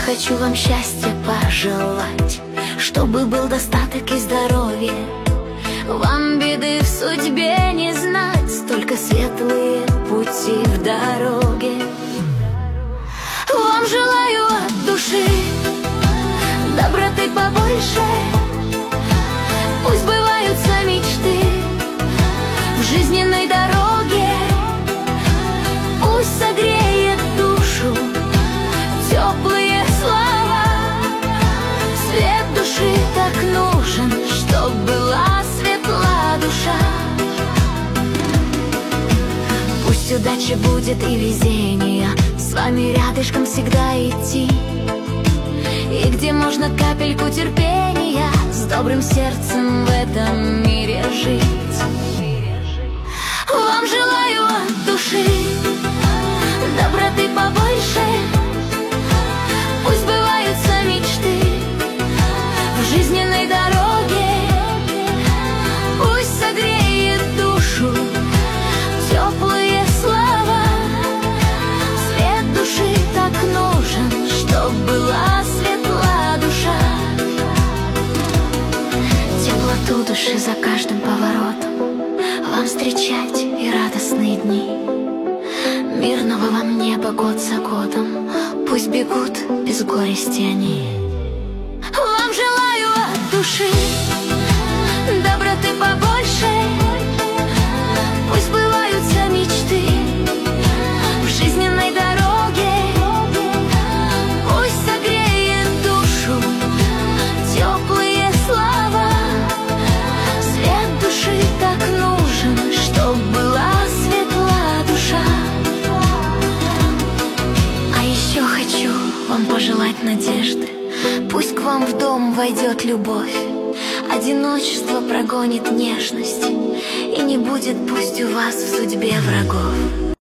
хочу вам счастья пожелать, чтобы был достаток и здоровье, вам беды в судьбе не знать, только светлые пути в дороге. Вам желаю от души доброты побольше, пусть сбываются мечты в жизненной дороге, пусть согреет душу теплые слова. Свет души так нужен, чтоб была светла душа. Пусть удача будет и везение с вами рядышком всегда идти, и где можно капельку терпения с добрым сердцем в этом мире жить. Вам желаю от души доброты побольше, пусть сбываются мечты в жизненной дороге, пусть согреет душу теплые слова. Свет души так нужен, чтоб была светла душа. Теплоту души за каждым поворотом вам встречать и радостные дни. Мирного вам неба год за годом, пусть бегут без горести они. Вам желаю от души доброты побольше, пусть сбываются мечты в жизненной дороге, пусть согреет душу теплые слова. Свет души так нужен, чтоб была светла душа. А еще хочу вам пожелать надежды, пусть к вам в дом войдет любовь, одиночество прогонит нежность, и не будет пусть у вас в судьбе врагов.